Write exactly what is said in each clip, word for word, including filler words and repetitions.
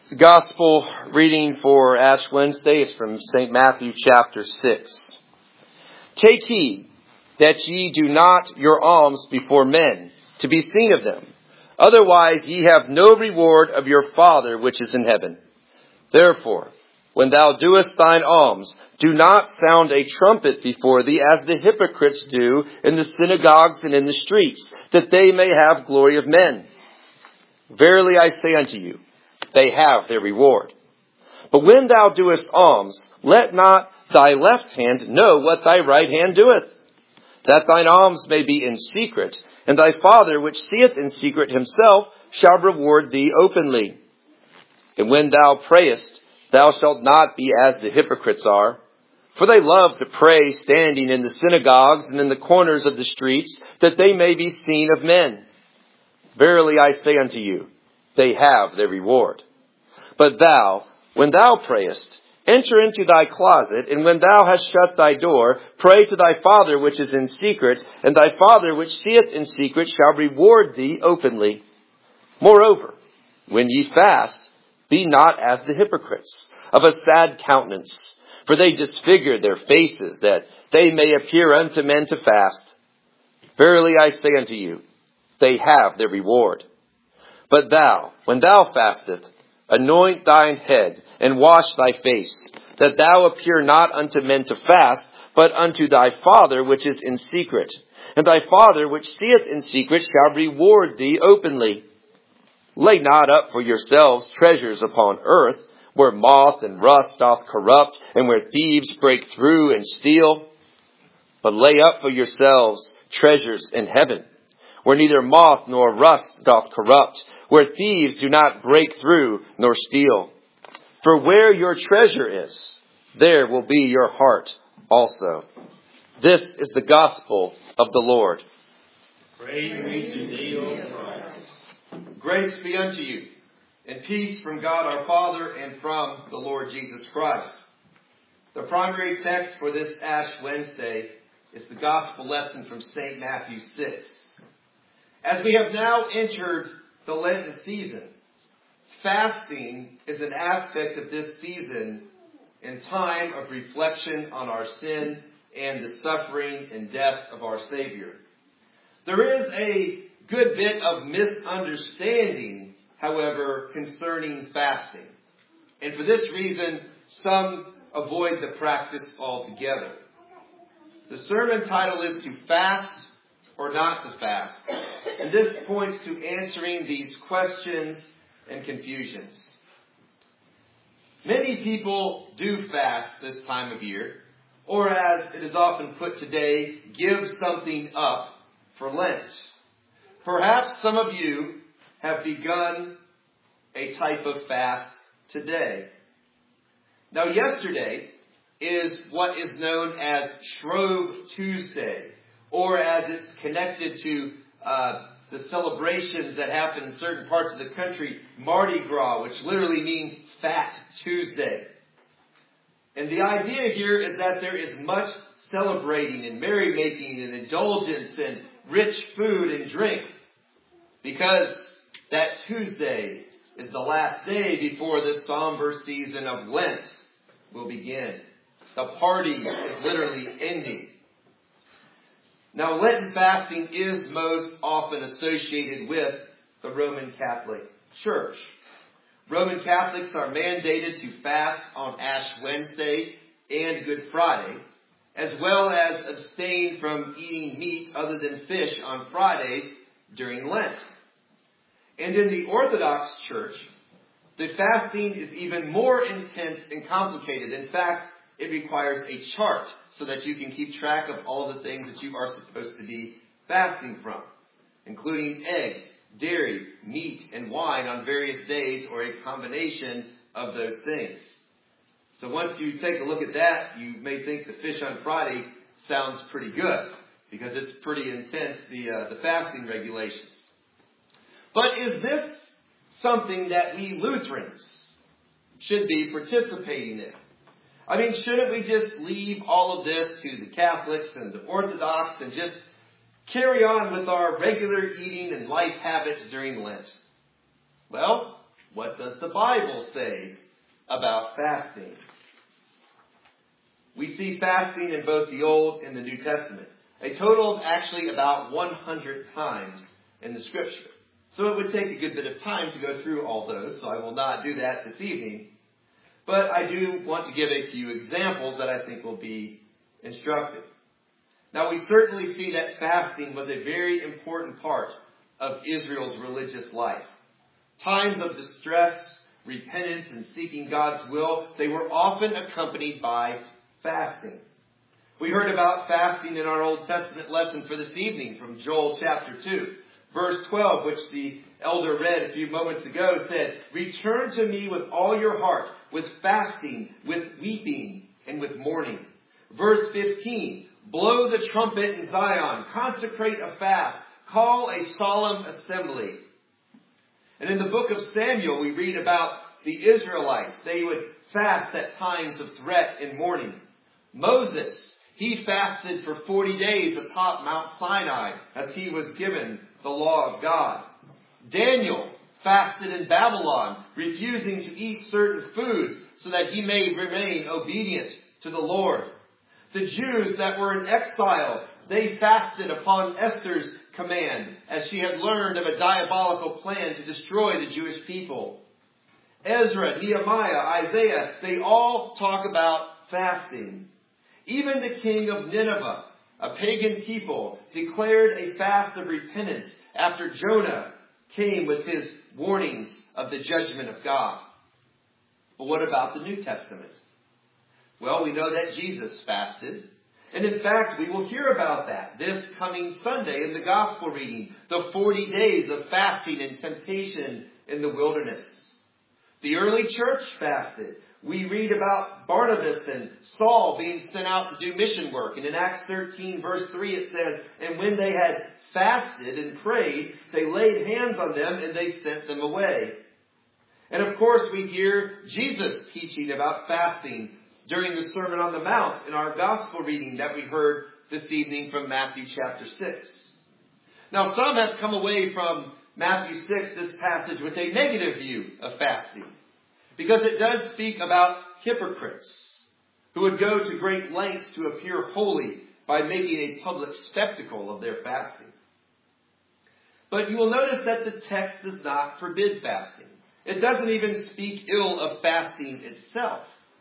The Gospel reading for Ash Wednesday is from Saint Matthew chapter six. Take heed that ye do not your alms before men, to be seen of them. Otherwise ye have no reward of your Father which is in heaven. Therefore, when thou doest thine alms, do not sound a trumpet before thee, as the hypocrites do in the synagogues and in the streets, that they may have glory of men. Verily I say unto you, they have their reward. But when thou doest alms, let not thy left hand know what thy right hand doeth, that thine alms may be in secret, and thy Father which seeth in secret himself shall reward thee openly. And when thou prayest, thou shalt not be as the hypocrites are, for they love to pray standing in the synagogues and in the corners of the streets, that they may be seen of men. Verily I say unto you, they have their reward. But thou, when thou prayest, enter into thy closet, and when thou hast shut thy door, pray to thy Father which is in secret, and thy Father which seeth in secret shall reward thee openly. Moreover, when ye fast, be not as the hypocrites, of a sad countenance, for they disfigure their faces, that they may appear unto men to fast. Verily I say unto you, they have their reward. But thou, when thou fastest, anoint thine head, and wash thy face, that thou appear not unto men to fast, but unto thy Father which is in secret. And thy Father which seeth in secret shall reward thee openly. Lay not up for yourselves treasures upon earth, where moth and rust doth corrupt, and where thieves break through and steal. But lay up for yourselves treasures in heaven, where neither moth nor rust doth corrupt, where thieves do not break through nor steal. For where your treasure is, there will be your heart also. This is the gospel of the Lord. Praise be to thee, O Christ. Grace be unto you, and peace from God our Father and from the Lord Jesus Christ. The primary text for this Ash Wednesday is the gospel lesson from Saint Matthew six. As we have now entered the Lenten season, fasting is an aspect of this season in time of reflection on our sin and the suffering and death of our Savior. There is a good bit of misunderstanding, however, concerning fasting. And for this reason, some avoid the practice altogether. The sermon title is To Fast or Not to Fast. And this points to answering these questions and confusions. Many people do fast this time of year, or as it is often put today, give something up for Lent. Perhaps some of you have begun a type of fast today. Now, yesterday is what is known as Shrove Tuesday, or as it's connected to uh, the celebrations that happen in certain parts of the country, Mardi Gras, which literally means Fat Tuesday. And the idea here is that there is much celebrating and merrymaking and indulgence and rich food and drink, because that Tuesday is the last day before the somber season of Lent will begin. The party is literally ending. Now, Lenten fasting is most often associated with the Roman Catholic Church. Roman Catholics are mandated to fast on Ash Wednesday and Good Friday, as well as abstain from eating meat other than fish on Fridays during Lent. And in the Orthodox Church, the fasting is even more intense and complicated. In fact, it requires a chart so that you can keep track of all the things that you are supposed to be fasting from, including eggs, dairy, meat, and wine on various days, or a combination of those things. So once you take a look at that, you may think the fish on Friday sounds pretty good, because it's pretty intense, the uh, the fasting regulations. But is this something that we Lutherans should be participating in? I mean, shouldn't we just leave all of this to the Catholics and the Orthodox and just carry on with our regular eating and life habits during Lent? Well, what does the Bible say about fasting? We see fasting in both the Old and the New Testament. A total of actually about one hundred times in the Scripture. So it would take a good bit of time to go through all those, so I will not do that this evening. But I do want to give a few examples that I think will be instructive. Now, we certainly see that fasting was a very important part of Israel's religious life. Times of distress, repentance, and seeking God's will, they were often accompanied by fasting. We heard about fasting in our Old Testament lesson for this evening from Joel chapter two. Verse twelve, which the elder read a few moments ago, said, "Return to me with all your heart, with fasting, with weeping, and with mourning." Verse fifteen, "Blow the trumpet in Zion, consecrate a fast, call a solemn assembly." And in the book of Samuel, we read about the Israelites. They would fast at times of threat and mourning. Moses, he fasted for forty days atop Mount Sinai as he was given the law of God. Daniel fasted in Babylon, refusing to eat certain foods so that he may remain obedient to the Lord. The Jews that were in exile, they fasted upon Esther's command as she had learned of a diabolical plan to destroy the Jewish people. Ezra, Nehemiah, Isaiah, they all talk about fasting. Even the king of Nineveh, a pagan people, declared a fast of repentance after Jonah came with his warnings of the judgment of God. But what about the New Testament? Well, we know that Jesus fasted. And in fact, we will hear about that this coming Sunday in the gospel reading. The forty days of fasting and temptation in the wilderness. The early church fasted. We read about Barnabas and Saul being sent out to do mission work. And in Acts thirteen verse three it says, "And when they had fasted and prayed, they laid hands on them and they sent them away." And of course we hear Jesus teaching about fasting during the Sermon on the Mount in our gospel reading that we heard this evening from Matthew chapter six. Now some have come away from Matthew six, this passage, with a negative view of fasting. Because it does speak about hypocrites who would go to great lengths to appear holy by making a public spectacle of their fasting. But you will notice that the text does not forbid fasting. It doesn't even speak ill of fasting itself.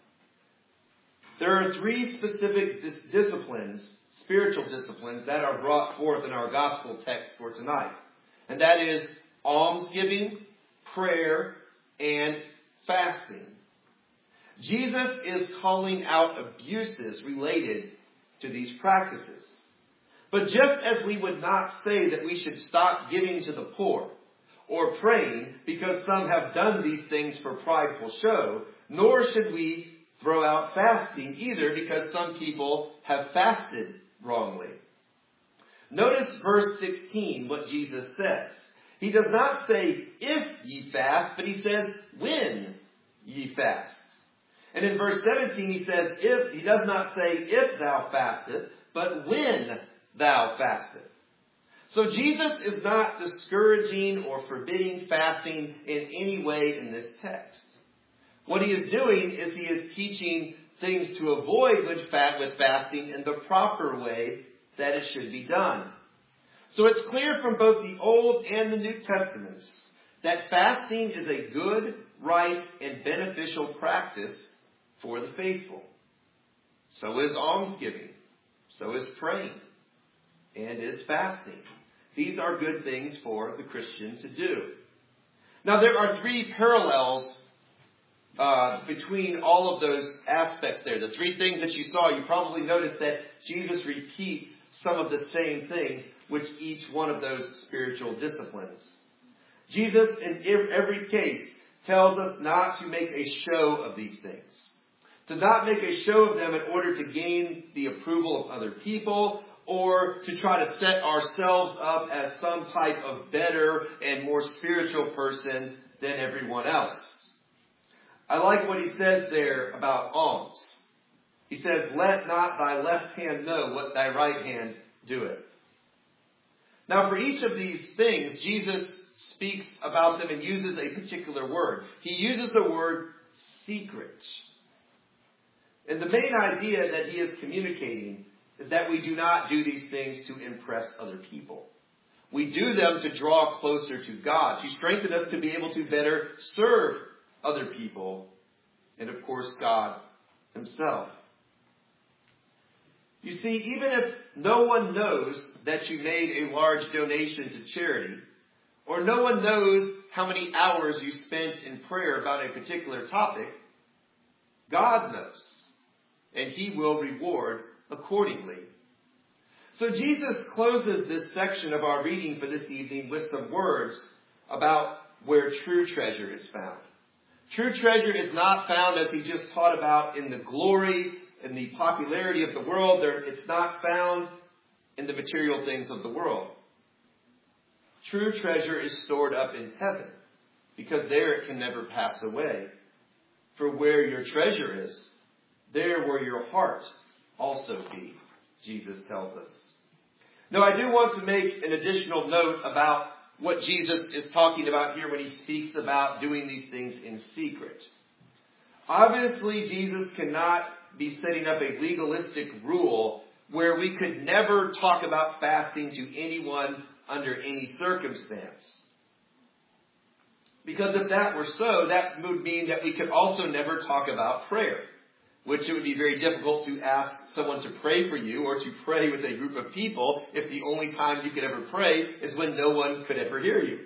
There are three specific dis- disciplines, spiritual disciplines, that are brought forth in our gospel text for tonight. And that is almsgiving, prayer, and fasting. Jesus is calling out abuses related to these practices. But just as we would not say that we should stop giving to the poor or praying because some have done these things for prideful show, nor should we throw out fasting either because some people have fasted wrongly. Notice verse sixteen, what Jesus says. He does not say, "if ye fast," but he says, "when ye fast." And in verse seventeen he says, if, he does not say, "if thou fastest," but "when thou fastest." So Jesus is not discouraging or forbidding fasting in any way in this text. What he is doing is he is teaching things to avoid with fasting in the proper way that it should be done. So it's clear from both the Old and the New Testaments that fasting is a good, right, and beneficial practice for the faithful. So is almsgiving. So is praying. And is fasting. These are good things for the Christian to do. Now there are three parallels uh, between all of those aspects there. The three things that you saw, you probably noticed that Jesus repeats some of the same things which each one of those spiritual disciplines. Jesus, in every case, tells us not to make a show of these things. To not make a show of them in order to gain the approval of other people or to try to set ourselves up as some type of better and more spiritual person than everyone else. I like what he says there about alms. He says, "Let not thy left hand know what thy right hand doeth." Now for each of these things, Jesus speaks about them and uses a particular word. He uses the word secret. And the main idea that he is communicating is that we do not do these things to impress other people. We do them to draw closer to God, to strengthen us to be able to better serve other people, and of course God himself. You see, even if no one knows that you made a large donation to charity, or no one knows how many hours you spent in prayer about a particular topic, God knows, and he will reward accordingly. So Jesus closes this section of our reading for this evening with some words about where true treasure is found. True treasure is not found, as he just taught about, in the glory and the popularity of the world. It's not found in the material things of the world. True treasure is stored up in heaven, because there it can never pass away. For where your treasure is, there will your heart also be, Jesus tells us. Now, I do want to make an additional note about what Jesus is talking about here when he speaks about doing these things in secret. Obviously, Jesus cannot be setting up a legalistic rule where we could never talk about fasting to anyone under any circumstance. Because if that were so, that would mean that we could also never talk about prayer, which it would be very difficult to ask someone to pray for you or to pray with a group of people if the only time you could ever pray is when no one could ever hear you.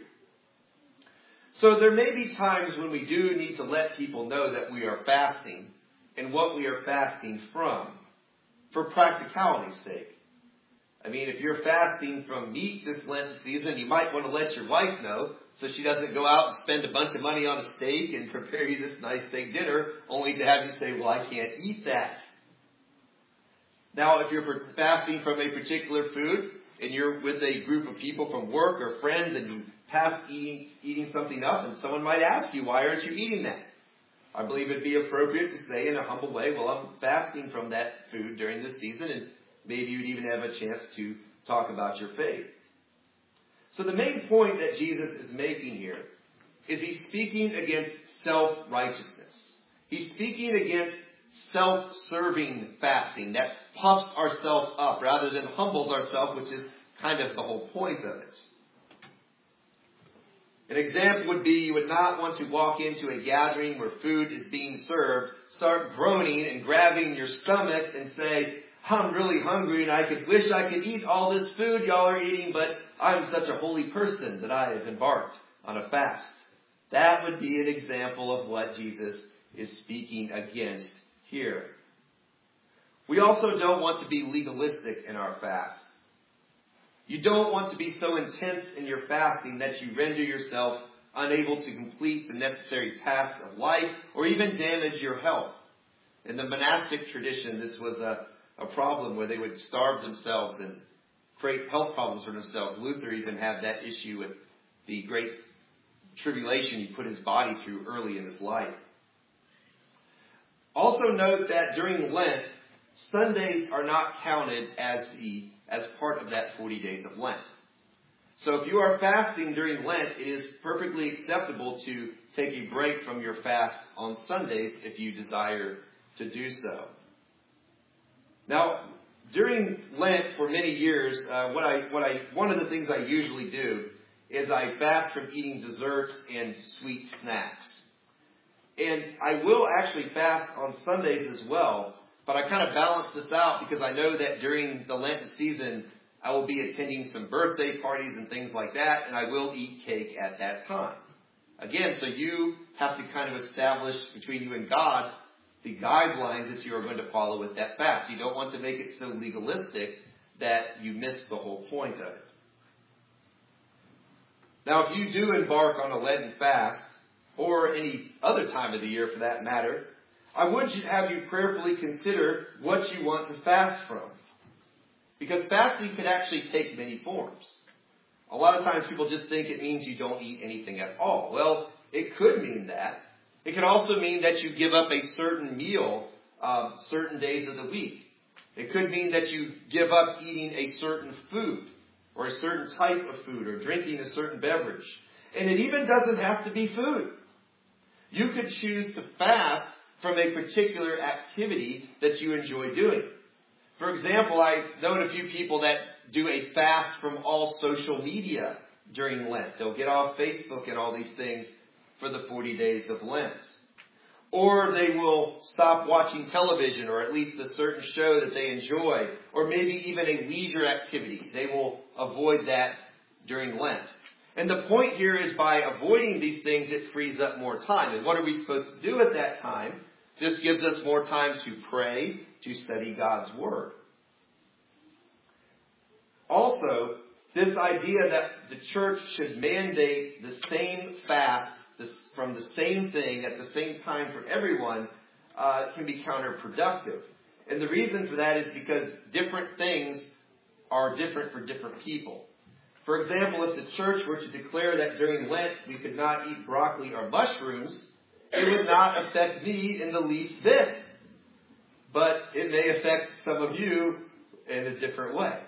So there may be times when we do need to let people know that we are fasting and what we are fasting from, for practicality's sake. I mean, if you're fasting from meat this Lent season, you might want to let your wife know so she doesn't go out and spend a bunch of money on a steak and prepare you this nice steak dinner only to have you say, well, I can't eat that. Now, if you're fasting from a particular food and you're with a group of people from work or friends and you pass eating, eating something up, and someone might ask you, why aren't you eating that? I believe it'd be appropriate to say in a humble way, well, I'm fasting from that food during this season, and maybe you'd even have a chance to talk about your faith. So the main point that Jesus is making here is he's speaking against self-righteousness. He's speaking against self-serving fasting that puffs ourselves up rather than humbles ourselves, which is kind of the whole point of it. An example would be you would not want to walk into a gathering where food is being served, start groaning and grabbing your stomach and say, I'm really hungry and I could wish I could eat all this food y'all are eating, but I'm such a holy person that I have embarked on a fast. That would be an example of what Jesus is speaking against here. We also don't want to be legalistic in our fasts. You don't want to be so intense in your fasting that you render yourself unable to complete the necessary tasks of life or even damage your health. In the monastic tradition, this was a, a problem where they would starve themselves and create health problems for themselves. Luther even had that issue with the great tribulation he put his body through early in his life. Also note that during Lent, Sundays are not counted as the as part of that forty days of Lent. So if you are fasting during Lent, it is perfectly acceptable to take a break from your fast on Sundays if you desire to do so. Now, during Lent for many years, uh, what I, what I, one of the things I usually do is I fast from eating desserts and sweet snacks. And I will actually fast on Sundays as well, but I kind of balance this out because I know that during the Lenten season, I will be attending some birthday parties and things like that, and I will eat cake at that time. Again, so you have to kind of establish between you and God the guidelines that you are going to follow with that fast. You don't want to make it so legalistic that you miss the whole point of it. Now, if you do embark on a Lenten fast, or any other time of the year for that matter, I would have you prayerfully consider what you want to fast from. Because fasting can actually take many forms. A lot of times people just think it means you don't eat anything at all. Well, it could mean that. It could also mean that you give up a certain meal um, certain days of the week. It could mean that you give up eating a certain food or a certain type of food or drinking a certain beverage. And it even doesn't have to be food. You could choose to fast from a particular activity that you enjoy doing. For example, I know a few people that do a fast from all social media during Lent. They'll get off Facebook and all these things for the forty days of Lent. Or they will stop watching television, or at least a certain show that they enjoy, or maybe even a leisure activity. They will avoid that during Lent. And the point here is by avoiding these things, it frees up more time. And what are we supposed to do at that time? This gives us more time to pray, to study God's Word. Also, this idea that the church should mandate the same fast from the same thing at the same time for everyone uh, can be counterproductive. And the reason for that is because different things are different for different people. For example, if the church were to declare that during Lent we could not eat broccoli or mushrooms, it would not affect me in the least bit. But it may affect some of you in a different way.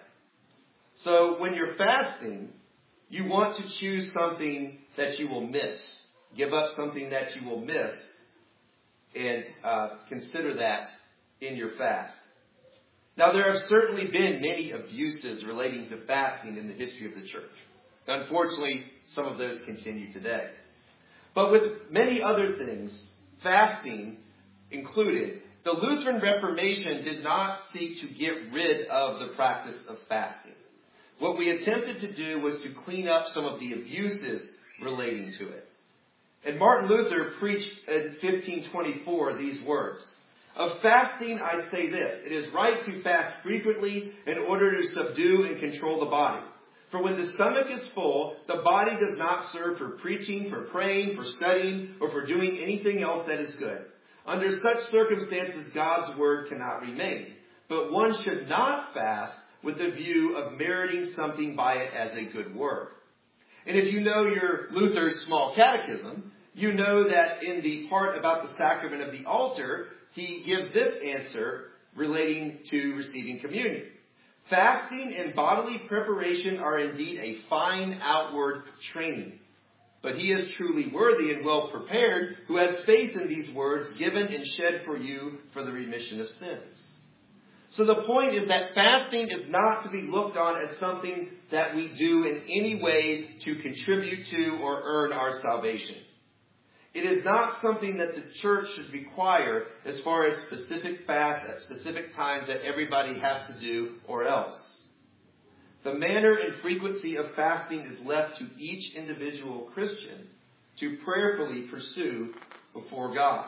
So when you're fasting, you want to choose something that you will miss. Give up something that you will miss and uh, consider that in your fast. Now, there have certainly been many abuses relating to fasting in the history of the church. Unfortunately, some of those continue today. But with many other things, fasting included, the Lutheran Reformation did not seek to get rid of the practice of fasting. What we attempted to do was to clean up some of the abuses relating to it. And Martin Luther preached in fifteen twenty-four these words. Of fasting I say this, it is right to fast frequently in order to subdue and control the body. For when the stomach is full, the body does not serve for preaching, for praying, for studying, or for doing anything else that is good. Under such circumstances, God's word cannot remain. But one should not fast with the view of meriting something by it as a good work. And if you know your Luther's small catechism, you know that in the part about the sacrament of the altar, he gives this answer relating to receiving communion. Fasting and bodily preparation are indeed a fine outward training. But he is truly worthy and well prepared who has faith in these words given and shed for you for the remission of sins. So the point is that fasting is not to be looked on as something that we do in any way to contribute to or earn our salvation. It is not something that the church should require as far as specific fasts at specific times that everybody has to do or else. The manner and frequency of fasting is left to each individual Christian to prayerfully pursue before God.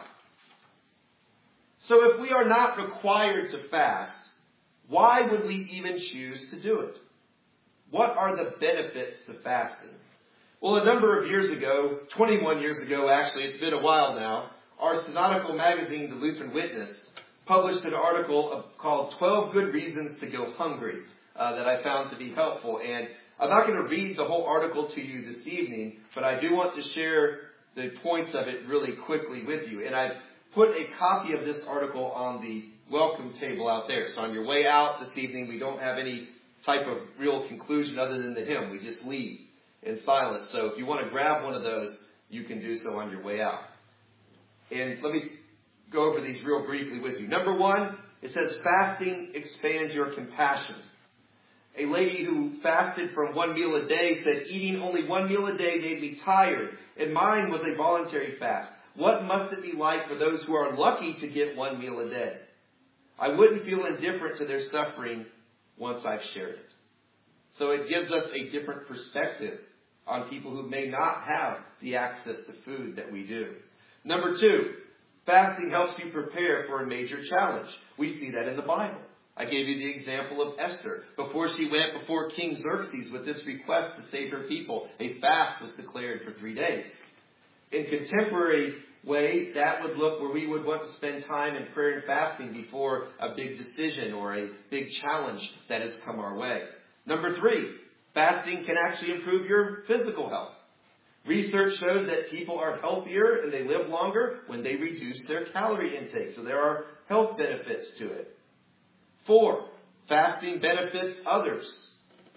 So if we are not required to fast, why would we even choose to do it? What are the benefits to fasting? Well, a number of years ago, twenty-one years ago actually, it's been a while now, our synodical magazine, The Lutheran Witness, published an article called twelve Good Reasons to Go Hungry uh, that I found to be helpful. And I'm not going to read the whole article to you this evening, but I do want to share the points of it really quickly with you. And I've put a copy of this article on the welcome table out there. So on your way out this evening, we don't have any type of real conclusion other than the hymn. We just leave in silence. So if you want to grab one of those, you can do so on your way out. And let me go over these real briefly with you. Number one, it says fasting expands your compassion. A lady who fasted from one meal a day said, eating only one meal a day made me tired, and mine was a voluntary fast. What must it be like for those who are lucky to get one meal a day? I wouldn't feel indifferent to their suffering once I've shared it. So it gives us a different perspective on people who may not have the access to food that we do. Number two, fasting helps you prepare for a major challenge. We see that in the Bible. I gave you the example of Esther. Before she went before King Xerxes with this request to save her people, a fast was declared for three days. In contemporary way, that would look where we would want to spend time in prayer and fasting before a big decision or a big challenge that has come our way. Number three, fasting can actually improve your physical health. Research shows that people are healthier and they live longer when they reduce their calorie intake. So there are health benefits to it. Four, fasting benefits others.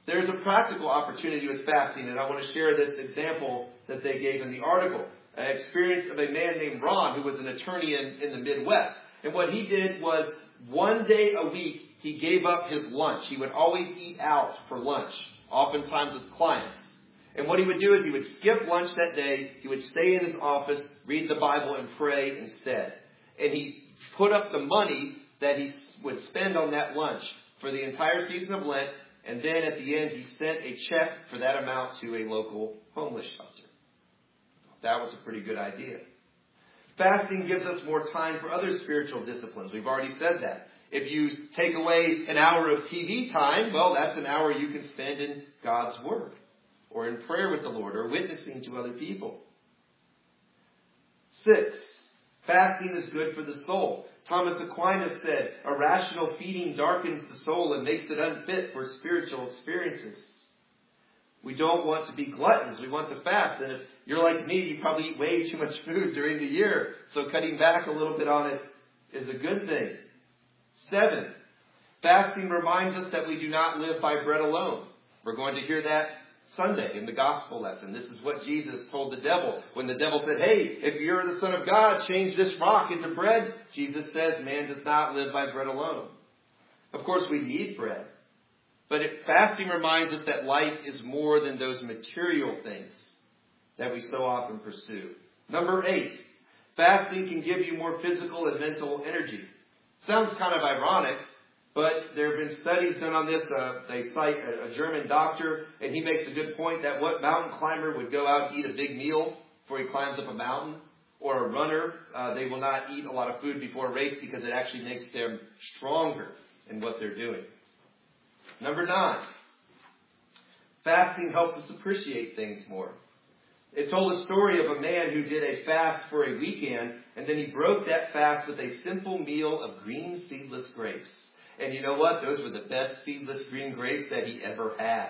There's a practical opportunity with fasting, and I want to share this example that they gave in the article. An experience of a man named Ron, who was an attorney in, in the Midwest. And what he did was, one day a week, he gave up his lunch. He would always eat out for lunch, oftentimes with clients. And what he would do is he would skip lunch that day. He would stay in his office, read the Bible, and pray instead. And he put up the money that he would spend on that lunch for the entire season of Lent. And then at the end, he sent a check for that amount to a local homeless shelter. That was a pretty good idea. Fasting gives us more time for other spiritual disciplines. We've already said that. If you take away an hour of T V time, well, that's an hour you can spend in God's Word, or in prayer with the Lord, or witnessing to other people. Six, fasting is good for the soul. Thomas Aquinas said, a rational feeding darkens the soul and makes it unfit for spiritual experiences. We don't want to be gluttons. We want to fast. And if you're like me, you probably eat way too much food during the year. So cutting back a little bit on it is a good thing. Seven, fasting reminds us that we do not live by bread alone. We're going to hear that Sunday in the gospel lesson. This is what Jesus told the devil. When the devil said, hey, if you're the Son of God, change this rock into bread. Jesus says, man does not live by bread alone. Of course, we need bread. But it, fasting reminds us that life is more than those material things that we so often pursue. Number eight, fasting can give you more physical and mental energy. Sounds kind of ironic, but there have been studies done on this. Uh, they cite a, a German doctor, and he makes a good point that what mountain climber would go out and eat a big meal before he climbs up a mountain, or a runner, uh, they will not eat a lot of food before a race because it actually makes them stronger in what they're doing. Number nine, fasting helps us appreciate things more. It told a story of a man who did a fast for a weekend, and then he broke that fast with a simple meal of green seedless grapes. And you know what? Those were the best seedless green grapes that he ever had.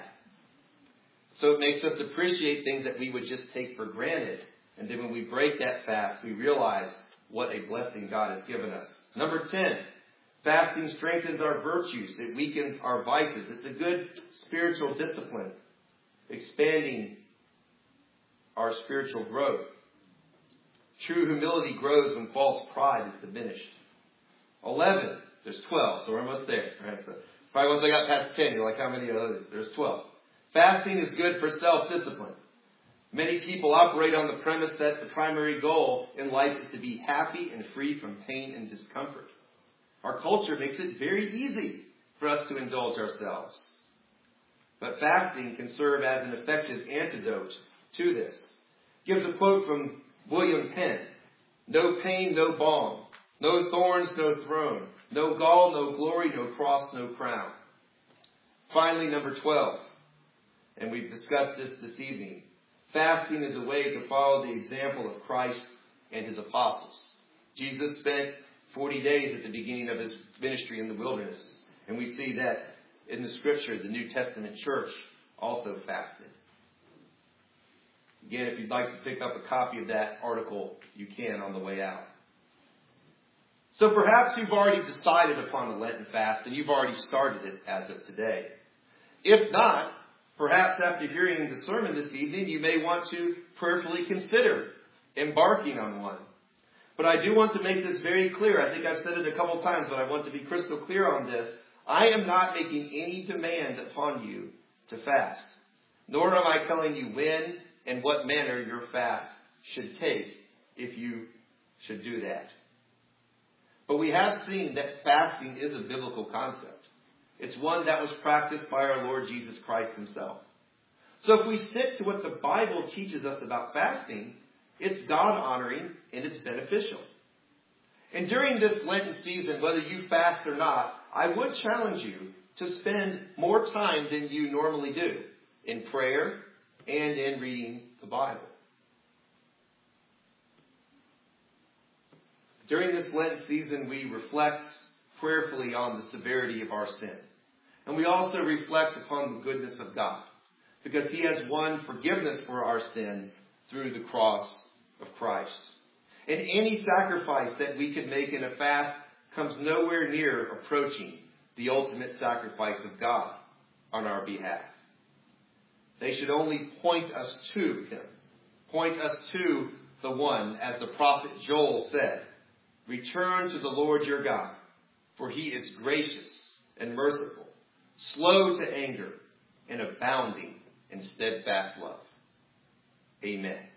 So it makes us appreciate things that we would just take for granted. And then when we break that fast, we realize what a blessing God has given us. Number ten, fasting strengthens our virtues. It weakens our vices. It's a good spiritual discipline, expanding our spiritual growth. True humility grows when false pride is diminished. Eleven. There's twelve, so we're almost there. Right? So probably once I got past ten, you're like, how many of those? There's twelve. Fasting is good for self-discipline. Many people operate on the premise that the primary goal in life is to be happy and free from pain and discomfort. Our culture makes it very easy for us to indulge ourselves. But fasting can serve as an effective antidote to this. Gives a quote from William Penn. No pain, no balm. No thorns, no throne. No gall, no glory, no cross, no crown. Finally, number twelve. And we've discussed this this evening. Fasting is a way to follow the example of Christ and his apostles. Jesus spent forty days at the beginning of his ministry in the wilderness. And we see that in the scripture, the New Testament church also fasted. Again, if you'd like to pick up a copy of that article, you can on the way out. So perhaps you've already decided upon a Lenten fast and you've already started it as of today. If not, perhaps after hearing the sermon this evening, you may want to prayerfully consider embarking on one. But I do want to make this very clear. I think I've said it a couple times, but I want to be crystal clear on this. I am not making any demand upon you to fast. Nor am I telling you when and what manner your fast should take if you should do that. But we have seen that fasting is a biblical concept. It's one that was practiced by our Lord Jesus Christ himself. So if we stick to what the Bible teaches us about fasting, it's God-honoring and it's beneficial. And during this Lenten season, whether you fast or not, I would challenge you to spend more time than you normally do in prayer and in reading the Bible. During this Lent season, we reflect prayerfully on the severity of our sin. And we also reflect upon the goodness of God, because he has won forgiveness for our sin through the cross of Christ. And any sacrifice that we could make in a fast comes nowhere near approaching the ultimate sacrifice of God on our behalf. They should only point us to him. Point us to the one, as the prophet Joel said, return to the Lord your God, for he is gracious and merciful, slow to anger, and abounding in steadfast love. Amen.